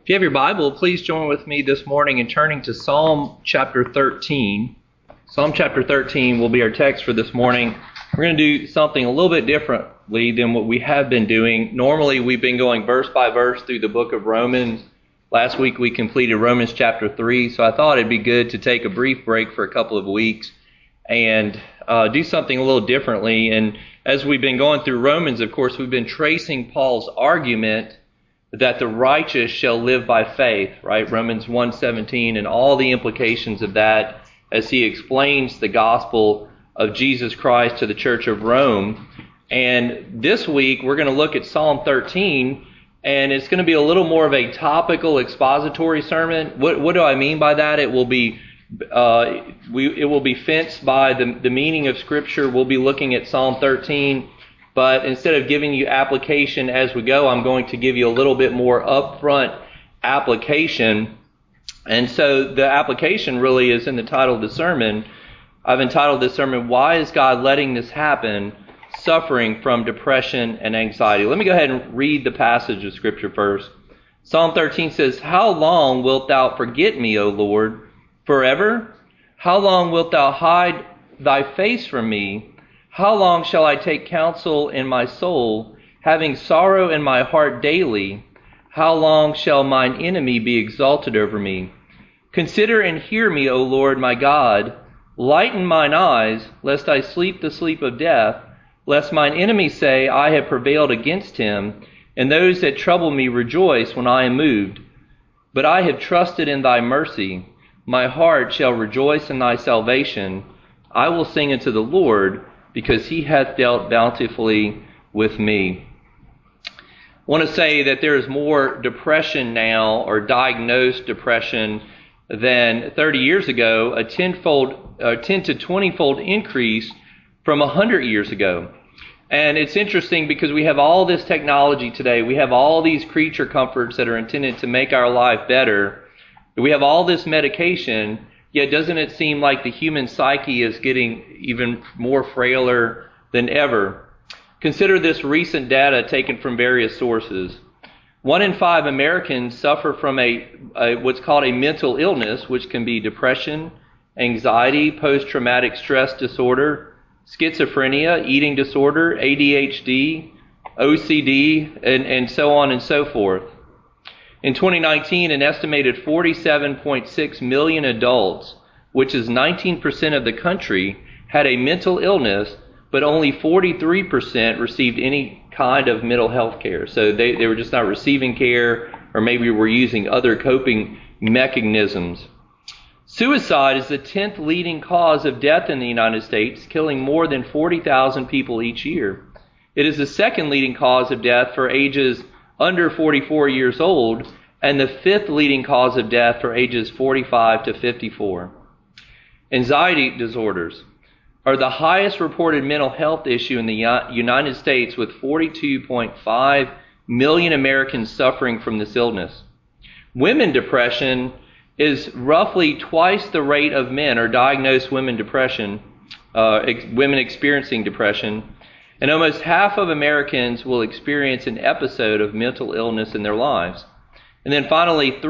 If you have your Bible, please join with me this morning in turning to Psalm chapter 13. Psalm chapter 13 will be our text for this morning. We're going to do something a little bit differently than what we have been doing. Normally, we've been going verse by verse through the book of Romans. Last week, we completed Romans chapter 3, so I thought it'd be good to take a brief break for a couple of weeks and do something a little differently. And as we've been going through Romans, of course, we've been tracing Paul's argument that the righteous shall live by faith, right? Romans 1:17 and all the implications of that as he explains the gospel of Jesus Christ to the church of Rome. And this week we're going to look at Psalm 13, and it's going to be a little more of a topical expository sermon. What do I mean by that? It will be fenced by the meaning of Scripture. We'll be looking at Psalm 13. But instead of giving you application as we go, I'm going to give you a little bit more upfront application. And so the application really is in the title of the sermon. I've entitled this sermon, Why is God Letting This Happen? Suffering from Depression and Anxiety. Let me go ahead and read the passage of Scripture first. Psalm 13 says, How long wilt thou forget me, O Lord? Forever? How long wilt thou hide thy face from me? How long shall I take counsel in my soul, having sorrow in my heart daily? How long shall mine enemy be exalted over me? Consider and hear me, O Lord my God. Lighten mine eyes, lest I sleep the sleep of death, lest mine enemy say, I have prevailed against him, and those that trouble me rejoice when I am moved. But I have trusted in thy mercy. My heart shall rejoice in thy salvation. I will sing unto the Lord, because he hath dealt bountifully with me. I want to say that there is more depression now, or diagnosed depression, than 30 years ago, a 10 to 20-fold increase from 100 years ago. And it's interesting because we have all this technology today. We have all these creature comforts that are intended to make our life better. We have all this medication. Yet doesn't it seem like the human psyche is getting even more frailer than ever? Consider this recent data taken from various sources. 1 in 5 Americans suffer from what's called a mental illness, which can be depression, anxiety, post-traumatic stress disorder, schizophrenia, eating disorder, ADHD, OCD, and so on and so forth. In 2019, an estimated 47.6 million adults, which is 19% of the country, had a mental illness, but only 43% received any kind of mental health care. So they were just not receiving care, or maybe were using other coping mechanisms. Suicide is the 10th leading cause of death in the United States, killing more than 40,000 people each year. It is the second leading cause of death for ages under 44 years old, and the 5th leading cause of death for ages 45 to 54. Anxiety disorders are the highest reported mental health issue in the United States, with 42.5 million Americans suffering from this illness. Women depression is roughly twice the rate of men, or diagnosed women depression, women experiencing depression. And almost half of Americans will experience an episode of mental illness in their lives. And then finally,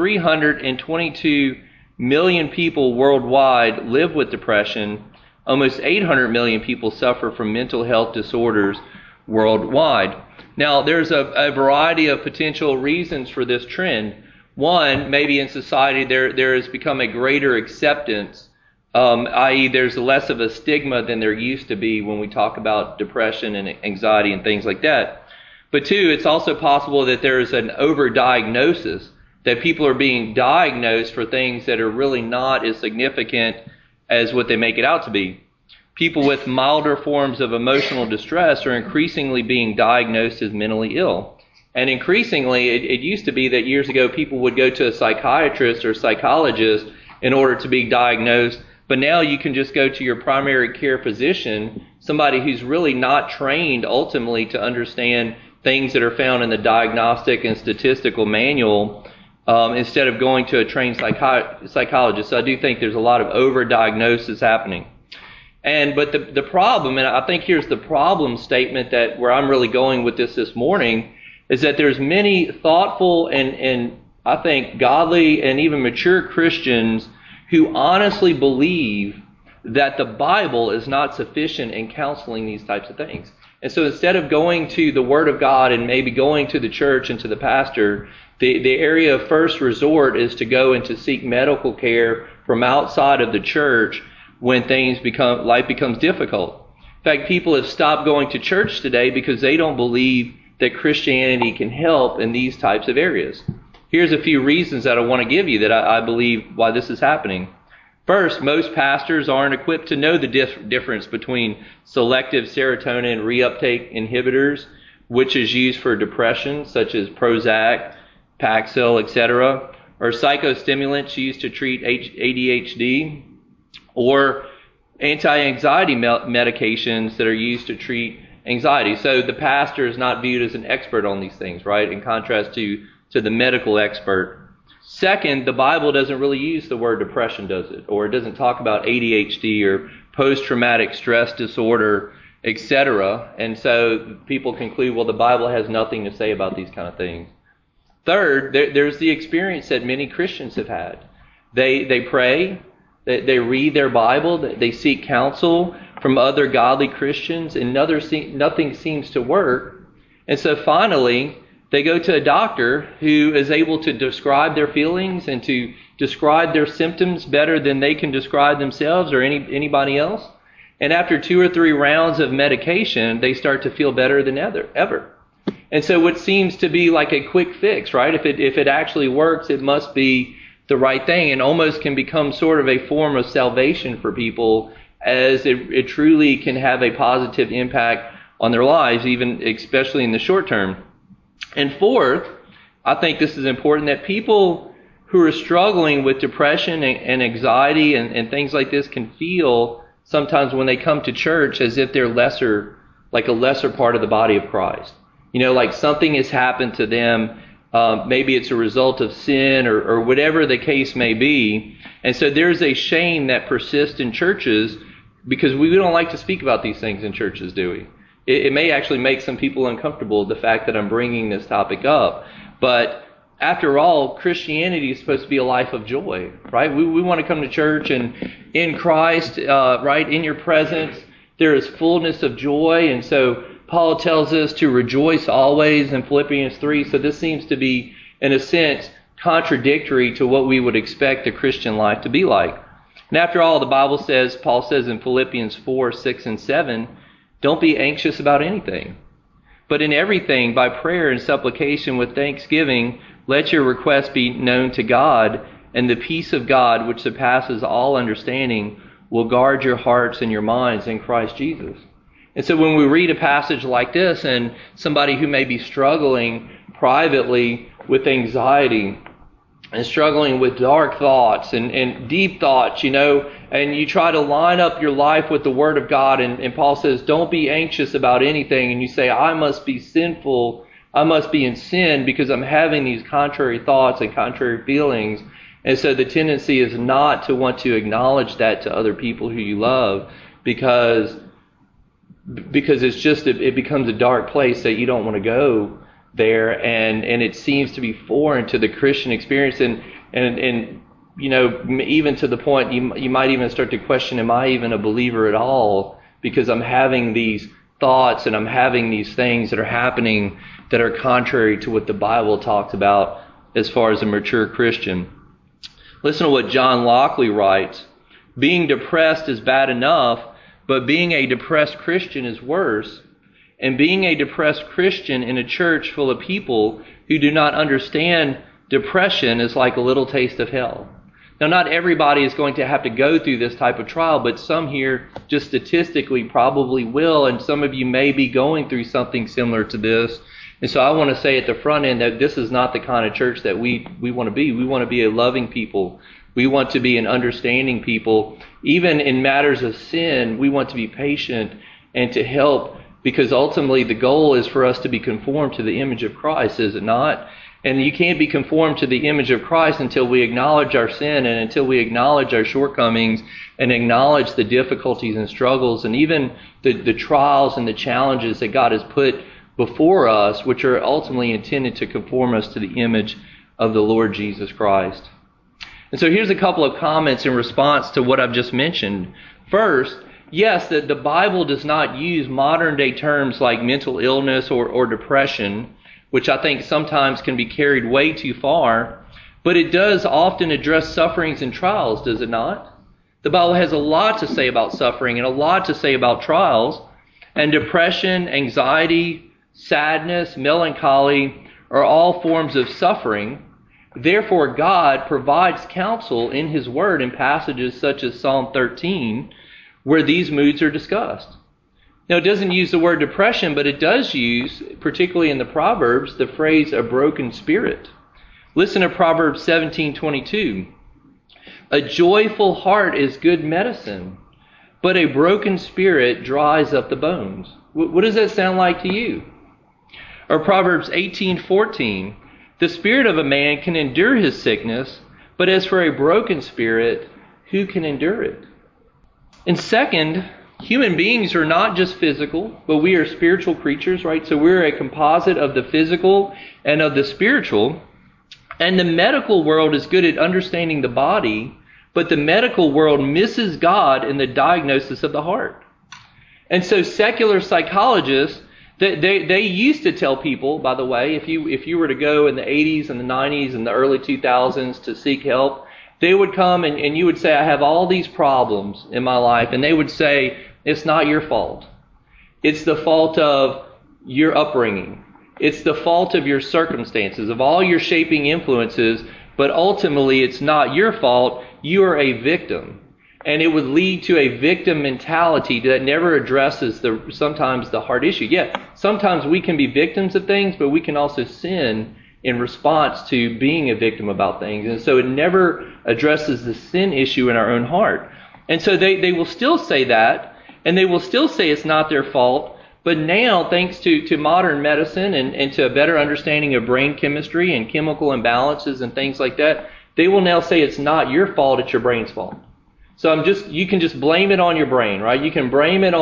322 million people worldwide live with depression. Almost 800 million people suffer from mental health disorders worldwide. Now, there's a variety of potential reasons for this trend. One, maybe in society there has become a greater acceptance, i.e. there's less of a stigma than there used to be when we talk about depression and anxiety and things like that. But two, it's also possible that there is an overdiagnosis, that people are being diagnosed for things that are really not as significant as what they make it out to be. People with milder forms of emotional distress are increasingly being diagnosed as mentally ill. And increasingly, it used to be that years ago people would go to a psychiatrist or psychologist in order to be diagnosed. But now you can just go to your primary care physician, somebody who's really not trained ultimately to understand things that are found in the diagnostic and statistical manual, instead of going to a trained psychologist. So I do think there's a lot of overdiagnosis happening. But the problem, and I think here's the problem statement that where I'm really going with this morning, is that there's many thoughtful and I think godly and even mature Christians who honestly believe that the Bible is not sufficient in counseling these types of things. And so instead of going to the Word of God and maybe going to the church and to the pastor, the area of first resort is to go and to seek medical care from outside of the church when life becomes difficult. In fact, people have stopped going to church today because they don't believe that Christianity can help in these types of areas. Here's a few reasons that I want to give you that I believe why this is happening. First, most pastors aren't equipped to know the difference between selective serotonin reuptake inhibitors, which is used for depression, such as Prozac, Paxil, etc., or psychostimulants used to treat ADHD, or anti-anxiety medications that are used to treat anxiety. So the pastor is not viewed as an expert on these things, right, in contrast to the medical expert. Second, the Bible doesn't really use the word depression, does it? Or it doesn't talk about ADHD or post-traumatic stress disorder, etc. And so people conclude, well, the Bible has nothing to say about these kind of things. Third, there's the experience that many Christians have had. They pray, they read their Bible, they seek counsel from other godly Christians, and nothing seems to work. And so finally, they go to a doctor who is able to describe their feelings and to describe their symptoms better than they can describe themselves or anybody else. And after 2 or 3 rounds of medication, they start to feel better than ever. And so what seems to be like a quick fix, right? If it actually works, it must be the right thing, and almost can become sort of a form of salvation for people, as it truly can have a positive impact on their lives, even especially in the short term. And fourth, I think this is important, that people who are struggling with depression and anxiety and things like this can feel sometimes when they come to church as if they're like a lesser part of the body of Christ. You know, like something has happened to them. Maybe it's a result of sin or whatever the case may be. And so there's a shame that persists in churches because we don't like to speak about these things in churches, do we? It may actually make some people uncomfortable, the fact that I'm bringing this topic up. But after all, Christianity is supposed to be a life of joy, right? We want to come to church, and in Christ, right, in your presence, there is fullness of joy. And so Paul tells us to rejoice always in Philippians 3. So this seems to be, in a sense, contradictory to what we would expect the Christian life to be like. And after all, the Bible says, Paul says in Philippians 4, 6, and 7, don't be anxious about anything, but in everything, by prayer and supplication with thanksgiving, let your requests be known to God, and the peace of God, which surpasses all understanding, will guard your hearts and your minds in Christ Jesus. And so when we read a passage like this, and somebody who may be struggling privately with anxiety and struggling with dark thoughts and deep thoughts, you know, and you try to line up your life with the Word of God, and Paul says, don't be anxious about anything, and you say, I must be sinful, I must be in sin because I'm having these contrary thoughts and contrary feelings. And so the tendency is not to want to acknowledge that to other people who you love, because it's just, it becomes a dark place that you don't want to go there, and it seems to be foreign to the Christian experience, and you know, even to the point you might even start to question, am I even a believer at all, because I'm having these thoughts and I'm having these things that are happening that are contrary to what the Bible talks about as far as a mature Christian. Listen to what John Lockley writes. Being depressed is bad enough, but being a depressed Christian is worse. And being a depressed Christian in a church full of people who do not understand depression is like a little taste of hell. Now, not everybody is going to have to go through this type of trial, but some here just statistically probably will, and some of you may be going through something similar to this. And so I want to say at the front end that this is not the kind of church that we want to be. We want to be a loving people. We want to be an understanding people. Even in matters of sin, we want to be patient and to help, because ultimately the goal is for us to be conformed to the image of Christ, is it not? And you can't be conformed to the image of Christ until we acknowledge our sin and until we acknowledge our shortcomings and acknowledge the difficulties and struggles and even the trials and the challenges that God has put before us, which are ultimately intended to conform us to the image of the Lord Jesus Christ. And so here's a couple of comments in response to what I've just mentioned. First, yes, that the Bible does not use modern day terms like mental illness or depression, which I think sometimes can be carried way too far, but it does often address sufferings and trials, does it not? The Bible has a lot to say about suffering and a lot to say about trials, and depression, anxiety, sadness, melancholy are all forms of suffering. Therefore, God provides counsel in His Word in passages such as Psalm 13, where these moods are discussed. Now, it doesn't use the word depression, but it does use, particularly in the Proverbs, the phrase a broken spirit. Listen to Proverbs 17:22. A joyful heart is good medicine, but a broken spirit dries up the bones. What does that sound like to you? Or Proverbs 18:14. The spirit of a man can endure his sickness, but as for a broken spirit, who can endure it? And second, human beings are not just physical, but we are spiritual creatures, right? So we're a composite of the physical and of the spiritual. And the medical world is good at understanding the body, but the medical world misses God in the diagnosis of the heart. And so secular psychologists, they used to tell people, by the way, if you were to go in the 80s and the 90s and the early 2000s to seek help, they would come and you would say, I have all these problems in my life. And they would say, it's not your fault. It's the fault of your upbringing. It's the fault of your circumstances, of all your shaping influences. But ultimately, it's not your fault. You are a victim. And it would lead to a victim mentality that never addresses sometimes the hard issue. Yeah, sometimes we can be victims of things, but we can also sin in response to being a victim about things. And so it never addresses the sin issue in our own heart. And so they will still say that, and they will still say it's not their fault. But now, thanks to modern medicine and to a better understanding of brain chemistry and chemical imbalances and things like that, they will now say it's not your fault, it's your brain's fault. So you can just blame it on your brain, right? You can blame it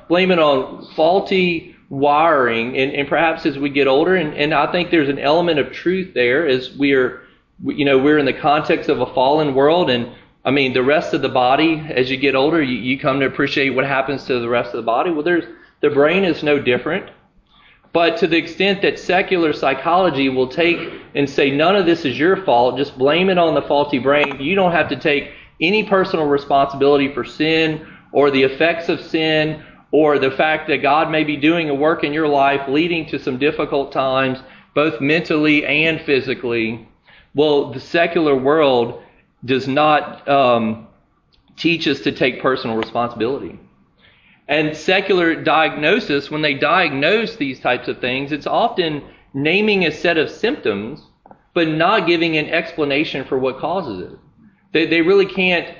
on faulty wiring, and perhaps as we get older, and I think there's an element of truth there as we're in the context of a fallen world, and I mean the rest of the body, as you get older, you come to appreciate what happens to the rest of the body. Well, the brain is no different. But to the extent that secular psychology will take and say none of this is your fault, just blame it on the faulty brain, you don't have to take any personal responsibility for sin or the effects of sin or the fact that God may be doing a work in your life leading to some difficult times, both mentally and physically. Well, the secular world does not teach us to take personal responsibility. And secular diagnosis, when they diagnose these types of things, it's often naming a set of symptoms, but not giving an explanation for what causes it. They really can't,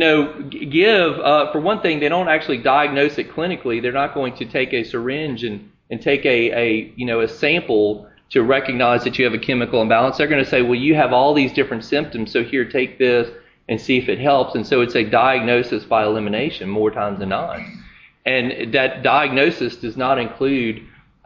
give, for one thing, they don't actually diagnose it clinically. They're not going to take a syringe and take a sample to recognize that you have a chemical imbalance. They're going to say, well, you have all these different symptoms, so here, take this and see if it helps. And so it's a diagnosis by elimination more times than not. And that diagnosis does not include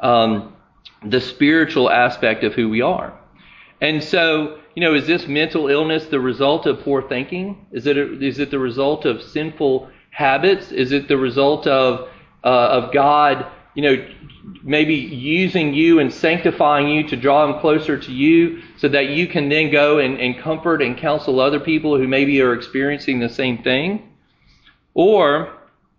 the spiritual aspect of who we are. And so, is this mental illness the result of poor thinking? Is it the result of sinful habits? Is it the result of God, maybe using you and sanctifying you to draw Him closer to you so that you can then go and comfort and counsel other people who maybe are experiencing the same thing? Or,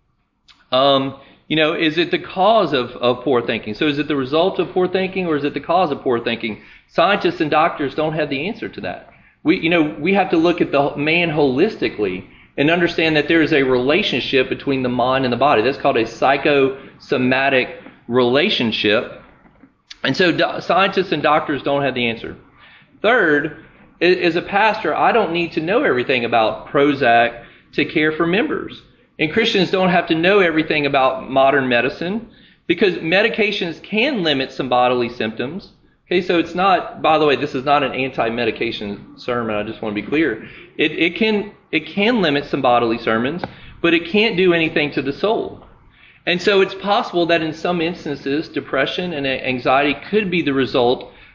is it the cause of poor thinking? So is it the result of poor thinking or is it the cause of poor thinking? Scientists and doctors don't have the answer to that. We have to look at the man holistically and understand that there is a relationship between the mind and the body. That's called a psychosomatic relationship. And so scientists and doctors don't have the answer. Third, as a pastor, I don't need to know everything about Prozac to care for members. And Christians don't have to know everything about modern medicine because medications can limit some bodily symptoms. Okay, so it's not, by the way, this is not an anti-medication sermon. I just want to be clear. It can limit some bodily sermons, but it can't do anything to the soul. And so it's possible that in some instances, depression and anxiety could be the result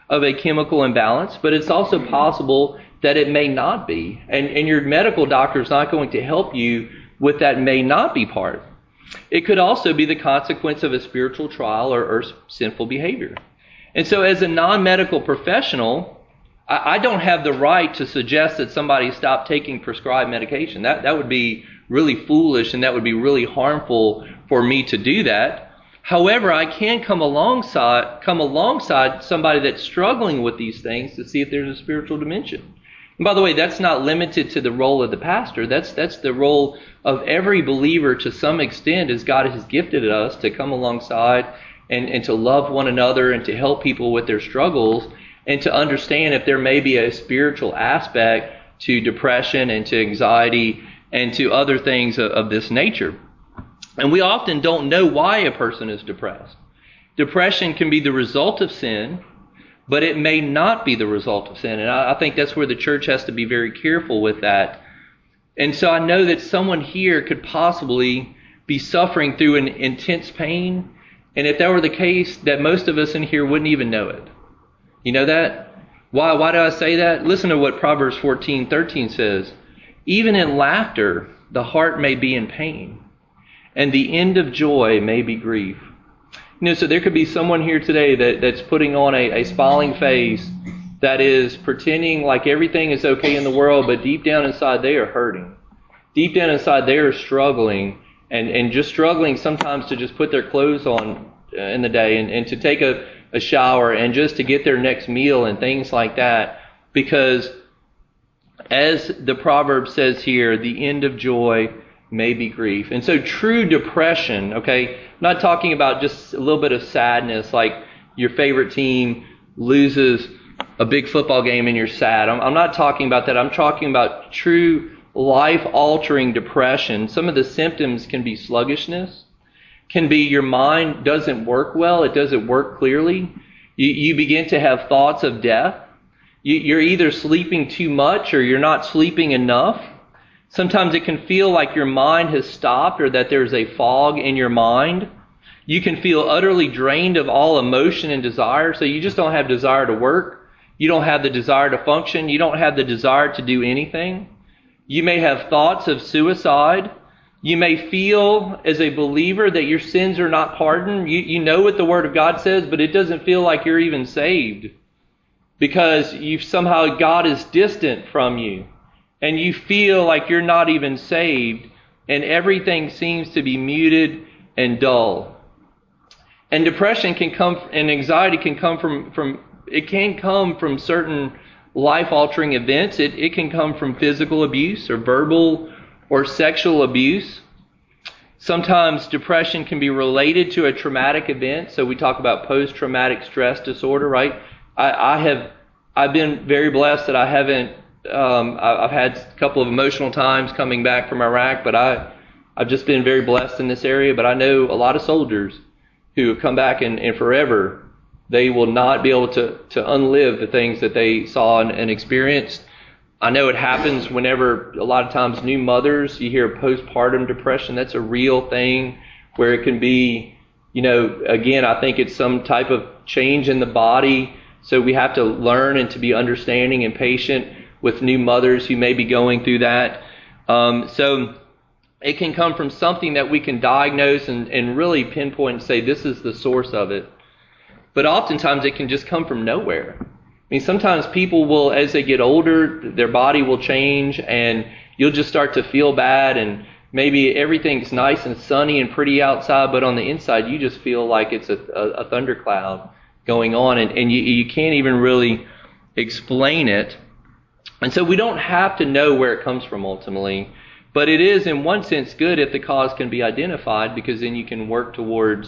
of a chemical imbalance, but it's also possible that it may not be. And your medical doctor is not going to help you with that may not be part. It could also be the consequence of a spiritual trial or sinful behavior. And so as a non-medical professional, I don't have the right to suggest that somebody stop taking prescribed medication. That would be really foolish, and that would be really harmful for me to do that. However, I can come alongside somebody that's struggling with these things to see if there's a spiritual dimension. And by the way, that's not limited to the role of the pastor. That's the role of every believer to some extent, as God has gifted us to come alongside and to love one another and to help people with their struggles and to understand if there may be a spiritual aspect to depression and to anxiety and to other things of this nature. And we often don't know why a person is depressed. Depression can be the result of sin, but it may not be the result of sin. And I think that's where the church has to be very careful with that. And so I know that someone here could possibly be suffering through an intense pain. And if that were the case, that most of us in here wouldn't even know it. You know that? Why do I say that? Listen to what Proverbs 14:13 says. Even in laughter, the heart may be in pain, and the end of joy may be grief. So there could be someone here today that's putting on a smiling face, that is pretending like everything is okay in the world, but deep down inside they are hurting. Deep down inside they are struggling, and just struggling sometimes to just put their clothes on in the day and to take a shower and just to get their next meal and things like that. Because as the proverb says here, the end of joy may be grief. And so true depression, okay, I'm not talking about just a little bit of sadness, like your favorite team loses a big football game and you're sad. I'm not talking about that. I'm talking about true life-altering depression. Some of the symptoms can be sluggishness, can be your mind doesn't work well, it doesn't work clearly. You begin to have thoughts of death. You're either sleeping too much or you're not sleeping enough. Sometimes it can feel like your mind has stopped or that there's a fog in your mind. You can feel utterly drained of all emotion and desire, so you just don't have desire to work. You don't have the desire to function. You don't have the desire to do anything. You may have thoughts of suicide. You may feel as a believer that your sins are not pardoned. You know what the Word of God says, but it doesn't feel like you're even saved because somehow God is distant from you. And you feel like you're not even saved, and everything seems to be muted and dull. And depression can come, and anxiety can come from certain life-altering events. It can come from physical abuse or verbal or sexual abuse. Sometimes depression can be related to a traumatic event. So we talk about post-traumatic stress disorder, right? I've been very blessed that I haven't. I've had a couple of emotional times coming back from Iraq, but I've just been very blessed in this area. But I know a lot of soldiers who have come back and forever, they will not be able to unlive the things that they saw and experienced. I know it happens whenever a lot of times new mothers, you hear postpartum depression. That's a real thing where it can be, again, I think it's some type of change in the body. So we have to learn and to be understanding and patient with new mothers who may be going through that. So it can come from something that we can diagnose and really pinpoint and say this is the source of it. But oftentimes it can just come from nowhere. I mean, sometimes people will, as they get older, their body will change and you'll just start to feel bad, and maybe everything's nice and sunny and pretty outside, but on the inside you just feel like it's a thundercloud going on, and you can't even really explain it. And so we don't have to know where it comes from ultimately, but it is in one sense good if the cause can be identified, because then you can work towards,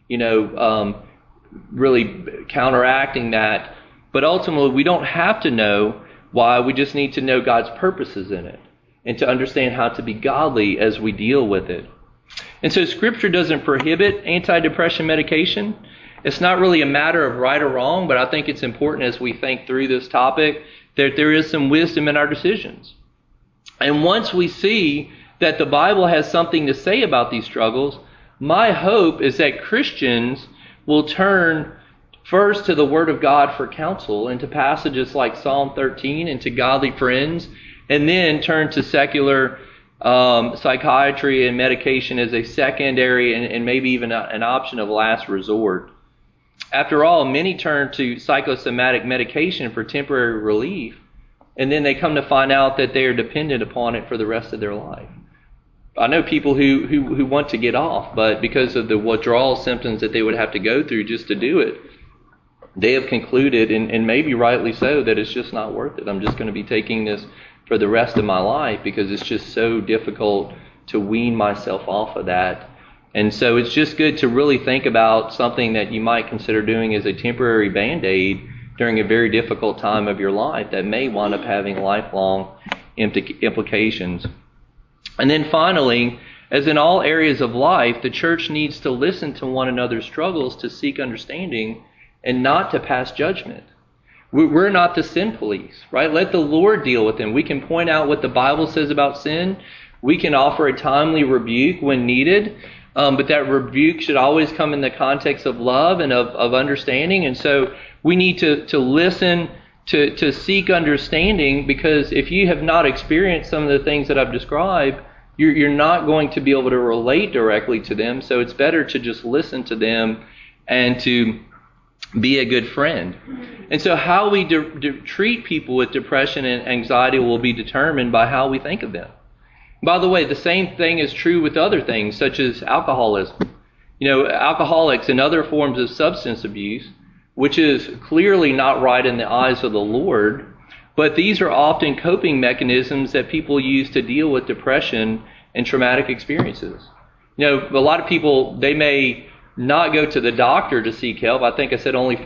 really counteracting that. But ultimately we don't have to know why, we just need to know God's purposes in it and to understand how to be godly as we deal with it. And so Scripture doesn't prohibit antidepressant medication. It's not really a matter of right or wrong, but I think it's important as we think through this topic that there is some wisdom in our decisions. And once we see that the Bible has something to say about these struggles, my hope is that Christians will turn first to the Word of God for counsel and to passages like Psalm 13 and to godly friends, and then turn to secular psychiatry and medication as a secondary and maybe even an option of last resort. After all, many turn to psychosomatic medication for temporary relief, and then they come to find out that they are dependent upon it for the rest of their life. I know people who want to get off, but because of the withdrawal symptoms that they would have to go through just to do it, they have concluded, and maybe rightly so, that it's just not worth it. I'm just going to be taking this for the rest of my life because it's just so difficult to wean myself off of that. And so it's just good to really think about something that you might consider doing as a temporary Band-Aid during a very difficult time of your life that may wind up having lifelong implications. And then finally, as in all areas of life, the church needs to listen to one another's struggles to seek understanding and not to pass judgment. We're not the sin police, right? Let the Lord deal with them. We can point out what the Bible says about sin. We can offer a timely rebuke when needed. But that rebuke should always come in the context of love and of understanding. And so we need to listen, to seek understanding, because if you have not experienced some of the things that I've described, you're not going to be able to relate directly to them. So it's better to just listen to them and to be a good friend. And so how we treat people with depression and anxiety will be determined by how we think of them. By the way, the same thing is true with other things, such as alcoholism. Alcoholics and other forms of substance abuse, which is clearly not right in the eyes of the Lord, but these are often coping mechanisms that people use to deal with depression and traumatic experiences. A lot of people, they may not go to the doctor to seek help. I think I said only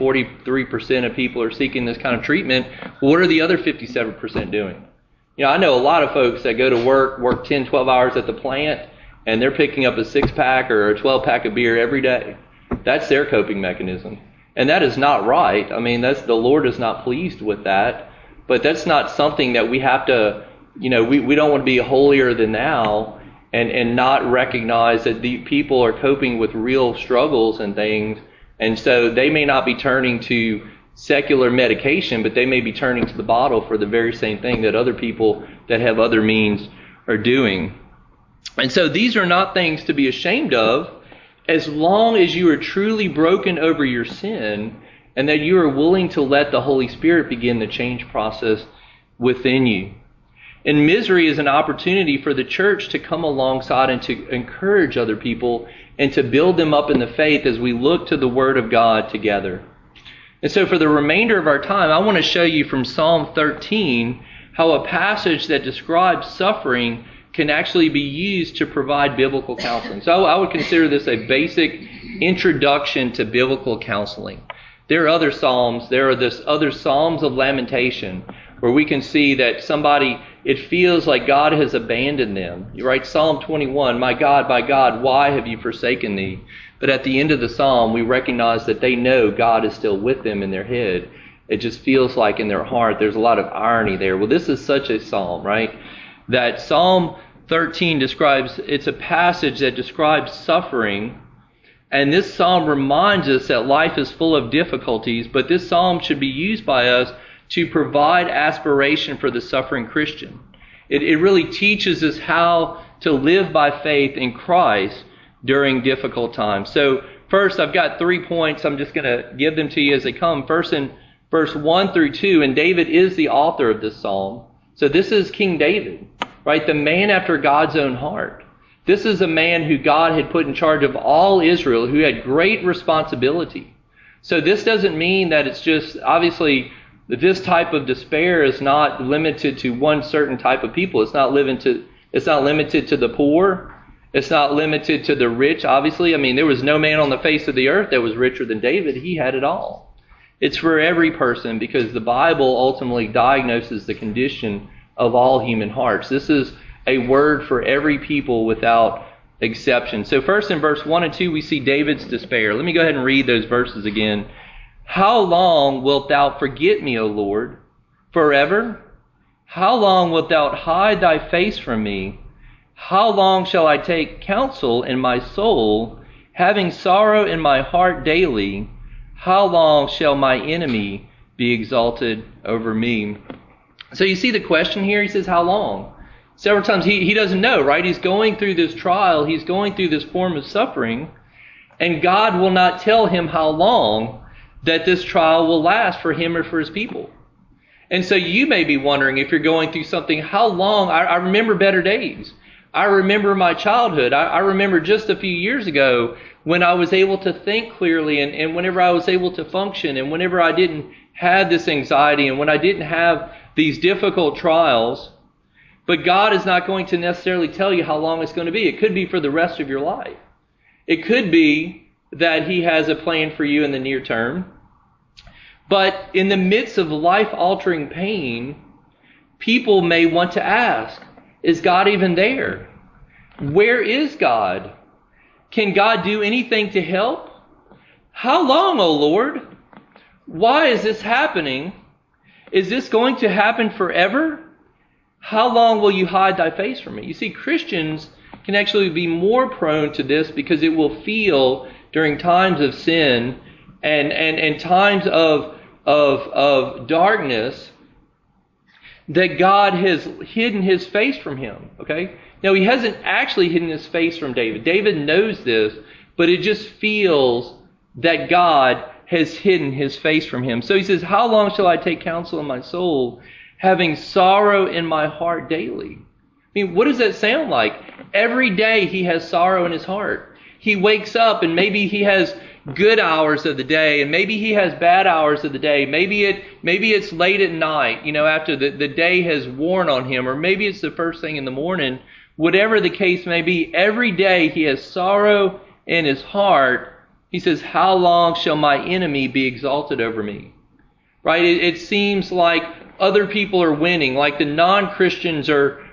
43% of people are seeking this kind of treatment. What are the other 57% doing? I know a lot of folks that go to work 10, 12 hours at the plant, and they're picking up a 6-pack or a 12-pack of beer every day. That's their coping mechanism. And that is not right. I mean, the Lord is not pleased with that. But that's not something that we have to, we don't want to be holier than thou and not recognize that the people are coping with real struggles and things. And so they may not be turning to secular medication, but they may be turning to the bottle for the very same thing that other people that have other means are doing. And so these are not things to be ashamed of, as long as you are truly broken over your sin and that you are willing to let the Holy Spirit begin the change process within you. And misery is an opportunity for the church to come alongside and to encourage other people and to build them up in the faith as we look to the Word of God together. And so for the remainder of our time, I want to show you from Psalm 13 how a passage that describes suffering can actually be used to provide biblical counseling. So I would consider this a basic introduction to biblical counseling. There are other psalms. There are other psalms of lamentation where we can see that somebody, it feels like God has abandoned them. You write Psalm 21, my God, why have you forsaken me? But at the end of the psalm, we recognize that they know God is still with them in their head. It just feels like in their heart there's a lot of irony there. Well, this is such a psalm, right? That Psalm 13 it's a passage that describes suffering. And this psalm reminds us that life is full of difficulties, but this psalm should be used by us to provide aspiration for the suffering Christian. It really teaches us how to live by faith in Christ during difficult times. So first, I've got 3 points. I'm just going to give them to you as they come. First, in verse 1 through 2, and David is the author of this psalm. So this is King David, right? The man after God's own heart. This is a man who God had put in charge of all Israel, who had great responsibility. So this doesn't mean that it's just, obviously, that this type of despair is not limited to one certain type of people. It's not limited to the poor. It's not limited to the rich, obviously. I mean, there was no man on the face of the earth that was richer than David. He had it all. It's for every person because the Bible ultimately diagnoses the condition of all human hearts. This is a word for every people without exception. So first in verse 1 and 2, we see David's despair. Let me go ahead and read those verses again. How long wilt thou forget me, O Lord? Forever? How long wilt thou hide thy face from me? How long shall I take counsel in my soul, having sorrow in my heart daily? how long shall my enemy be exalted over me? So you see the question here. He says, how long? Several times he doesn't know, right? He's going through this trial. He's going through this form of suffering. And God will not tell him how long that this trial will last for him or for his people. And so you may be wondering, if you're going through something, how long? I remember better days. I remember my childhood. I remember just a few years ago when I was able to think clearly, and whenever I was able to function, and whenever I didn't have this anxiety, and when I didn't have these difficult trials. But God is not going to necessarily tell you how long it's going to be. It could be for the rest of your life. It could be that He has a plan for you in the near term. But in the midst of life-altering pain, people may want to ask, is God even there? Where is God? Can God do anything to help? How long, O Lord? Why is this happening? Is this going to happen forever? How long will you hide thy face from me? You see, Christians can actually be more prone to this because it will feel during times of sin and times of darkness that God has hidden His face from him. Okay? Now, He hasn't actually hidden His face from David. David knows this, but it just feels that God has hidden His face from him. So he says, how long shall I take counsel in my soul, having sorrow in my heart daily? I mean, what does that sound like? Every day he has sorrow in his heart. He wakes up and maybe he has good hours of the day, and maybe he has bad hours of the day. Maybe it's late at night, after the day has worn on him, or maybe it's the first thing in the morning. Whatever the case may be, every day he has sorrow in his heart. He says, how long shall my enemy be exalted over me? Right? It seems like other people are winning, like the non-Christians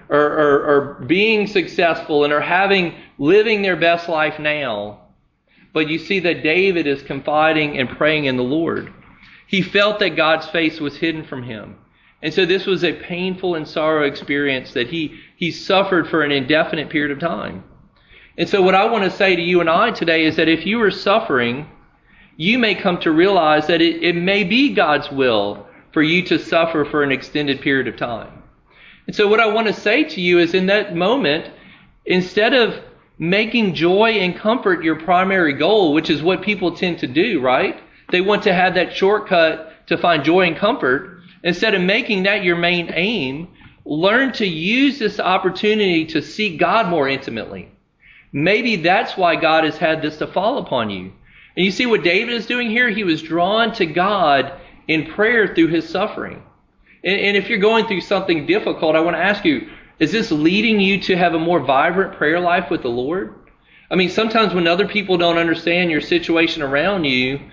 are being successful and are living their best life now. But you see that David is confiding and praying in the Lord. He felt that God's face was hidden from him. And so this was a painful and sorrow experience that he suffered for an indefinite period of time. And so what I want to say to you and I today is that if you are suffering, you may come to realize that it may be God's will for you to suffer for an extended period of time. And so what I want to say to you is, in that moment, instead of making joy and comfort your primary goal, which is what people tend to do, right? They want to have that shortcut to find joy and comfort. Instead of making that your main aim, learn to use this opportunity to seek God more intimately. Maybe that's why God has had this to fall upon you. And you see what David is doing here? He was drawn to God in prayer through his suffering. And if you're going through something difficult, I want to ask you, is this leading you to have a more vibrant prayer life with the Lord? I mean, sometimes when other people don't understand your situation around you,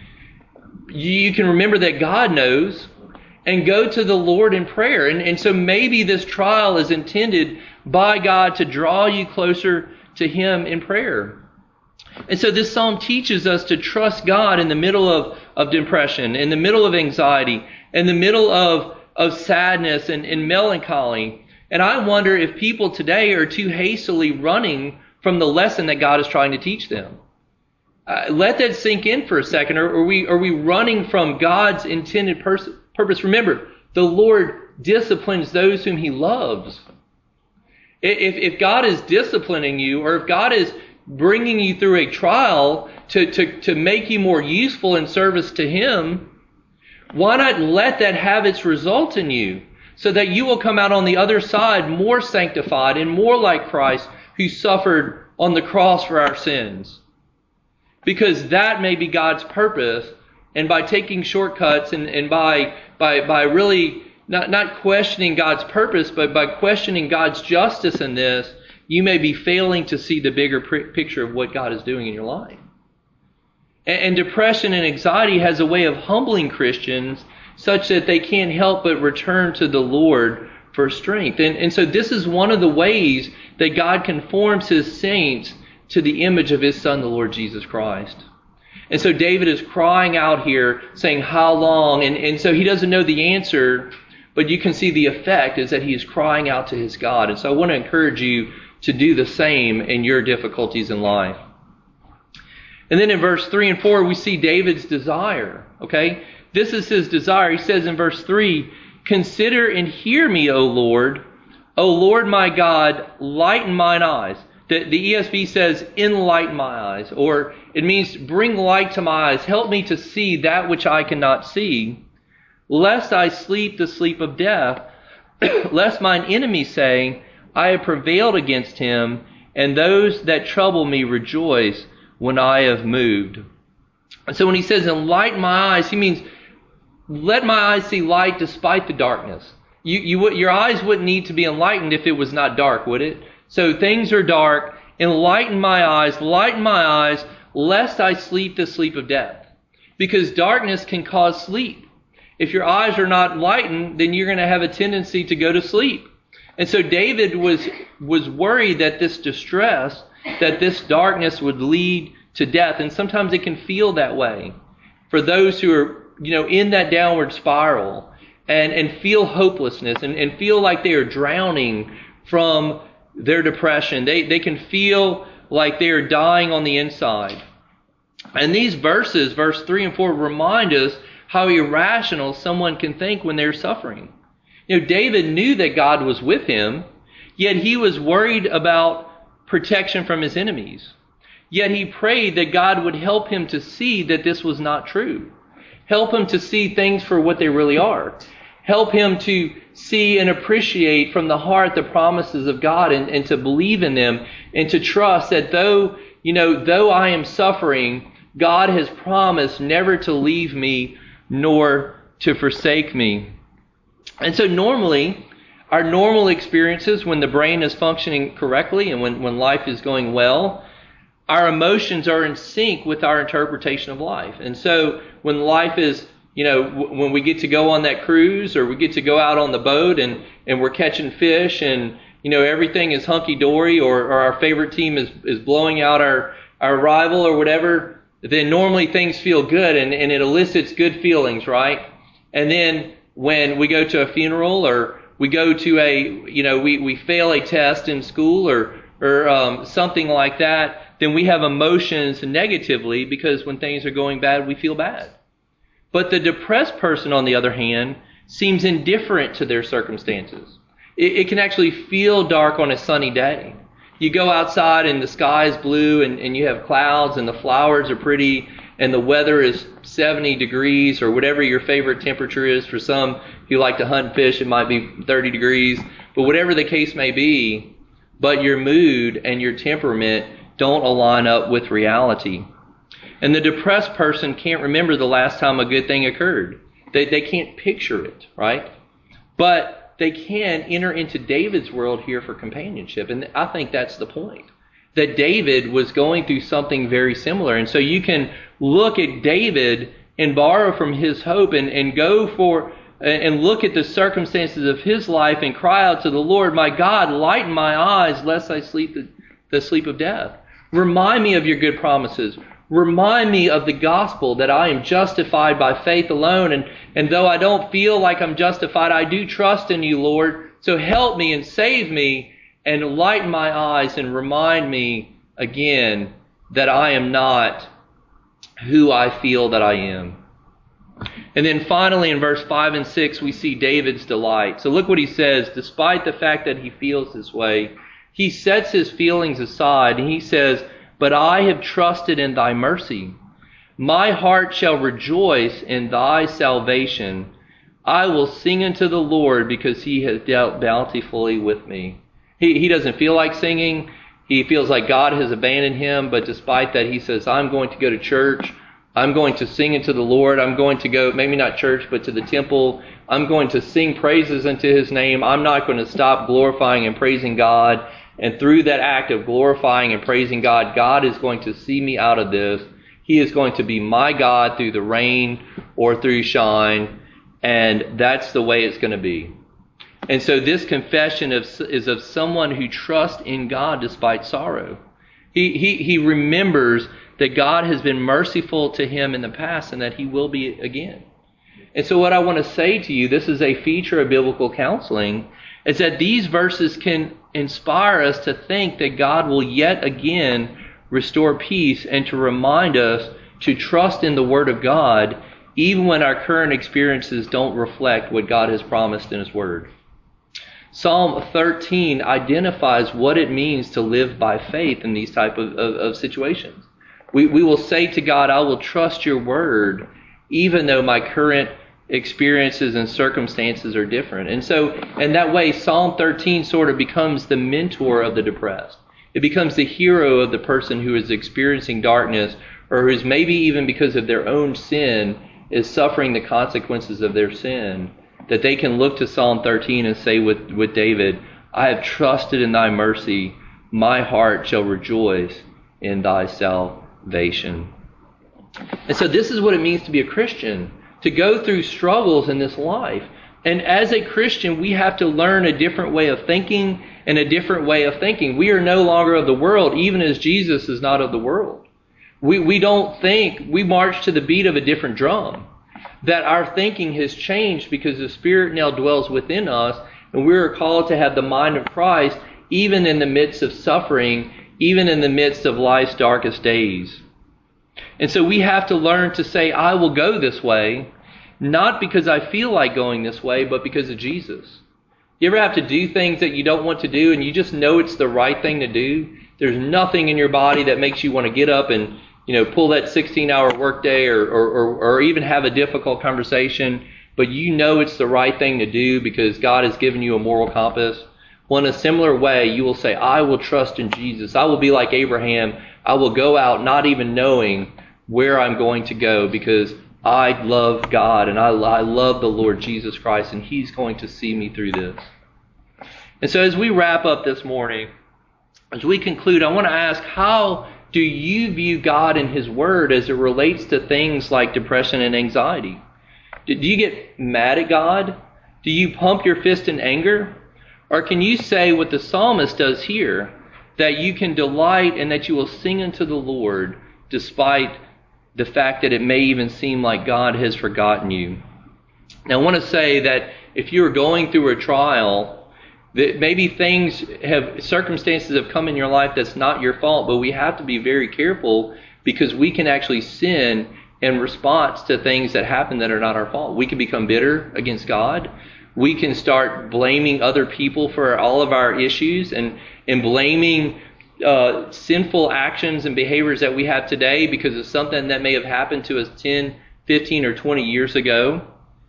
you can remember that God knows and go to the Lord in prayer. And so maybe this trial is intended by God to draw you closer to Him in prayer. And so this psalm teaches us to trust God in the middle of depression, in the middle of anxiety, in the middle of sadness and melancholy. And I wonder if people today are too hastily running from the lesson that God is trying to teach them. Let that sink in for a second. Are we running from God's intended purpose? Remember, the Lord disciplines those whom He loves. If God is disciplining you, or if God is bringing you through a trial to make you more useful in service to Him, why not let that have its result in you, so that you will come out on the other side more sanctified and more like Christ, who suffered on the cross for our sins? Because that may be God's purpose, and by taking shortcuts and by really not questioning God's purpose, but by questioning God's justice in this, you may be failing to see the bigger picture of what God is doing in your life. And depression and anxiety has a way of humbling Christians such that they can't help but return to the Lord for strength. And so this is one of the ways that God conforms His saints to the image of His Son, the Lord Jesus Christ. And so David is crying out here, saying, how long? And so he doesn't know the answer, but you can see the effect is that he is crying out to his God. And so I want to encourage you to do the same in your difficulties in life. And then in verse 3 and 4, we see David's desire. Okay? This is his desire. He says in verse 3, "Consider and hear me, O Lord my God, lighten mine eyes." The ESV says, "Enlighten my eyes," or it means bring light to my eyes. Help me to see that which I cannot see, lest I sleep the sleep of death, lest mine enemies say, I have prevailed against him, and those that trouble me rejoice when I have moved. And so when he says enlighten my eyes, he means let my eyes see light despite the darkness. Your eyes wouldn't need to be enlightened if it was not dark, would it? So things are dark. Enlighten my eyes, lighten my eyes, lest I sleep the sleep of death. Because darkness can cause sleep. If your eyes are not lightened, then you're going to have a tendency to go to sleep. And so David was worried that this distress, that this darkness would lead to death. And sometimes it can feel that way for those who are, in that downward spiral and feel hopelessness and feel like they are drowning from their depression. They can feel like they are dying on the inside. And these verses, verse 3 and 4, remind us how irrational someone can think when they're suffering. David knew that God was with him, yet he was worried about protection from his enemies. Yet he prayed that God would help him to see that this was not true. Help him to see things for what they really are. Help him to see and appreciate from the heart the promises of God and to believe in them and to trust that though I am suffering, God has promised never to leave me nor to forsake me. And so normally, our normal experiences when the brain is functioning correctly and when life is going well, our emotions are in sync with our interpretation of life. And so when life is, when we get to go on that cruise or we get to go out on the boat and we're catching fish and, everything is hunky-dory or our favorite team is blowing out our rival or whatever, then normally things feel good and it elicits good feelings, right? And then when we go to a funeral or we go to we fail a test in school or something like that, then we have emotions negatively because when things are going bad, we feel bad. But the depressed person, on the other hand, seems indifferent to their circumstances. It can actually feel dark on a sunny day. You go outside and the sky is blue and you have clouds and the flowers are pretty and the weather is 70 degrees or whatever your favorite temperature is. For some, if you like to hunt and fish, it might be 30 degrees. But whatever the case may be, but your mood and your temperament don't align up with reality. And the depressed person can't remember the last time a good thing occurred. They can't picture it, right? But they can enter into David's world here for companionship. And I think that's the point. That David was going through something very similar. And so you can look at David and borrow from his hope and go for and look at the circumstances of his life and cry out to the Lord, my God, lighten my eyes lest I sleep the sleep of death. Remind me of your good promises. Remind me of the gospel that I am justified by faith alone. And though I don't feel like I'm justified, I do trust in you, Lord. So help me and save me and lighten my eyes and remind me again that I am not who I feel that I am. And then finally in verse 5 and 6, we see David's delight. So look what he says. Despite the fact that he feels this way, he sets his feelings aside and he says, but I have trusted in thy mercy. My heart shall rejoice in thy salvation. I will sing unto the Lord because he has dealt bountifully with me. He doesn't feel like singing. He feels like God has abandoned him. But despite that, he says, I'm going to go to church. I'm going to sing unto the Lord. I'm going to go, maybe not church, but to the temple. I'm going to sing praises unto his name. I'm not going to stop glorifying and praising God. And through that act of glorifying and praising God, God is going to see me out of this. He is going to be my God through the rain or through shine. And that's the way it's going to be. And so this confession is of someone who trusts in God despite sorrow. He remembers that God has been merciful to him in the past and that he will be again. And so what I want to say to you, this is a feature of biblical counseling, is that these verses can inspire us to think that God will yet again restore peace, and to remind us to trust in the Word of God even when our current experiences don't reflect what God has promised in His Word. Psalm 13 identifies what it means to live by faith in these type of situations. We will say to God, I will trust your Word even though my current experiences and circumstances are different. And so in that way, Psalm 13 sort of becomes the mentor of the depressed. It becomes the hero of the person who is experiencing darkness, or who's maybe even because of their own sin is suffering the consequences of their sin, that they can look to Psalm 13 and say with David, I have trusted in thy mercy, my heart shall rejoice in thy salvation. And so this is what it means to be a Christian, to go through struggles in this life. And as a Christian, we have to learn a different way of thinking and a different way of thinking. We are no longer of the world, even as Jesus is not of the world. We don't think, we march to the beat of a different drum. That our thinking has changed because the Spirit now dwells within us, and we are called to have the mind of Christ even in the midst of suffering, even in the midst of life's darkest days. And so we have to learn to say, I will go this way, not because I feel like going this way, but because of Jesus. You ever have to do things that you don't want to do and you just know it's the right thing to do? There's nothing in your body that makes you want to get up and pull that 16-hour workday or even have a difficult conversation, but you know it's the right thing to do because God has given you a moral compass. Well, in a similar way, you will say, I will trust in Jesus. I will be like Abraham. I will go out not even knowing where I'm going to go because I love God and I love the Lord Jesus Christ, and He's going to see me through this. And so as we wrap up this morning, as we conclude, I want to ask, how do you view God and His Word as it relates to things like depression and anxiety? Do you get mad at God? Do you pump your fist in anger? Or can you say what the psalmist does here, that you can delight and that you will sing unto the Lord despite the fact that it may even seem like God has forgotten you? Now, I want to say that if you're going through a trial, that maybe circumstances have come in your life that's not your fault, but we have to be very careful because we can actually sin in response to things that happen that are not our fault. We can become bitter against God. We can start blaming other people for all of our issues and blaming sinful actions and behaviors that we have today because of something that may have happened to us 10, 15, or 20 years ago.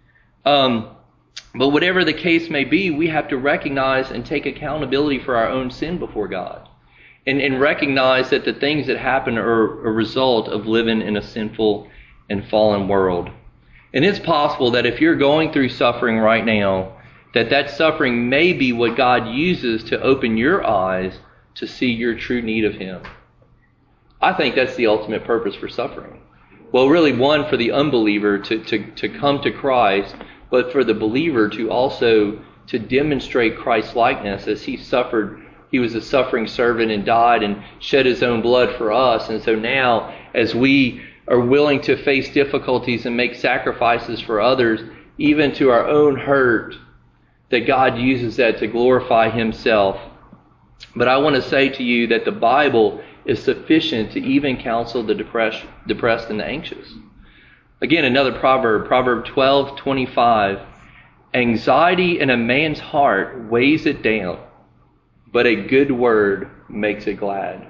But whatever the case may be, we have to recognize and take accountability for our own sin before God. And recognize that the things that happen are a result of living in a sinful and fallen world. And it's possible that if you're going through suffering right now, that suffering may be what God uses to open your eyes to see your true need of Him. I think that's the ultimate purpose for suffering. Well, really, one, for the unbeliever to come to Christ, but for the believer to also to demonstrate Christ's likeness as He suffered. He was a suffering servant and died and shed His own blood for us. And so now, as we are willing to face difficulties and make sacrifices for others, even to our own hurt, that God uses that to glorify Himself. But I want to say to you that the Bible is sufficient to even counsel the depressed and the anxious. Again, another proverb, Proverb 12:25. Anxiety in a man's heart weighs it down, but a good word makes it glad.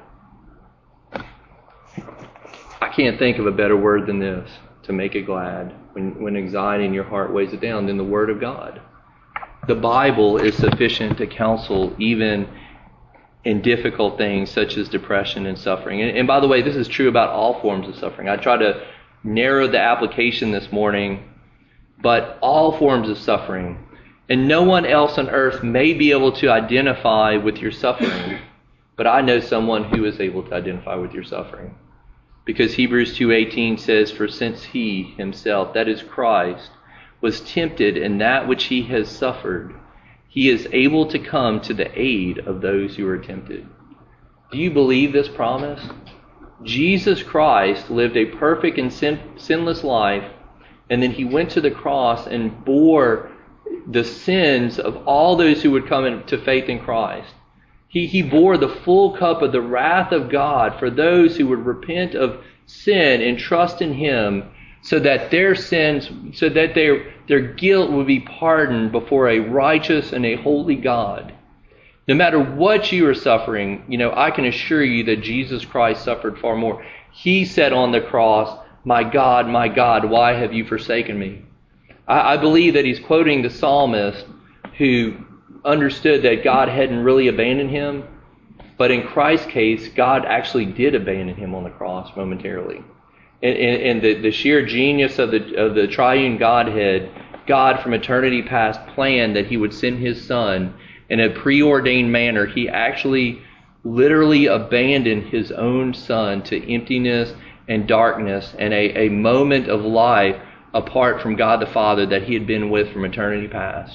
I can't think of a better word than this to make it glad when anxiety in your heart weighs it down than the Word of God. The Bible is sufficient to counsel even in difficult things such as depression and suffering. And by the way, this is true about all forms of suffering. I try to narrow the application this morning, but all forms of suffering. And no one else on earth may be able to identify with your suffering, but I know someone who is able to identify with your suffering. Because Hebrews 2:18 says, for since He Himself, that is Christ, was tempted in that which He has suffered, He is able to come to the aid of those who are tempted. Do you believe this promise? Jesus Christ lived a perfect and sinless life, and then He went to the cross and bore the sins of all those who would come into faith in Christ. He bore the full cup of the wrath of God for those who would repent of sin and trust in Him, so that their sins, so that their guilt would be pardoned before a righteous and a holy God. No matter what you are suffering, I can assure you that Jesus Christ suffered far more. He said on the cross, my God, why have you forsaken me?" I believe that he's quoting the psalmist who understood that God hadn't really abandoned him, but in Christ's case, God actually did abandon him on the cross momentarily. And the sheer genius of the triune Godhead, God from eternity past planned that He would send His Son in a preordained manner. He actually literally abandoned His own Son to emptiness and darkness and a moment of life apart from God the Father that He had been with from eternity past.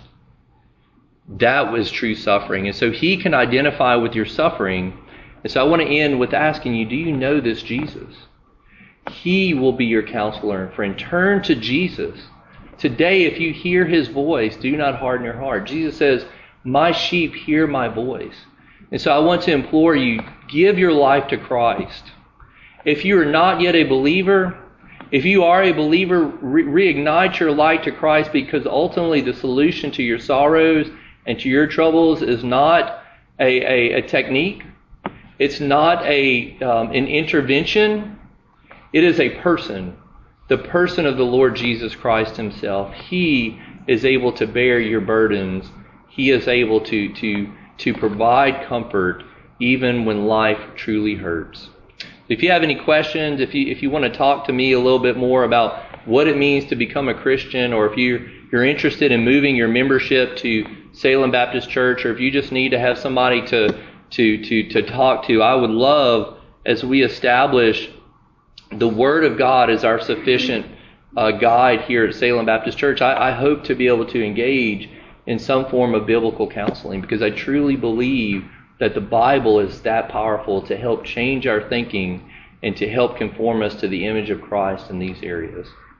That was true suffering. And so He can identify with your suffering. And so I want to end with asking you, do you know this Jesus? He will be your counselor and friend. Turn to Jesus. Today, if you hear His voice, do not harden your heart. Jesus says, my sheep hear my voice. And so I want to implore you, give your life to Christ. If you are not yet a believer, if you are a believer, reignite your light to Christ, because ultimately the solution to your sorrows and to your troubles is not a technique. It's not an intervention. It is a person, the person of the Lord Jesus Christ Himself. He is able to bear your burdens. He is able to provide comfort even when life truly hurts. If you have any questions, if you want to talk to me a little bit more about what it means to become a Christian, or if you're interested in moving your membership to Salem Baptist Church, or if you just need to have somebody to talk to, I would love, as we establish the Word of God as our sufficient guide here at Salem Baptist Church, I hope to be able to engage in some form of biblical counseling, because I truly believe that the Bible is that powerful to help change our thinking and to help conform us to the image of Christ in these areas.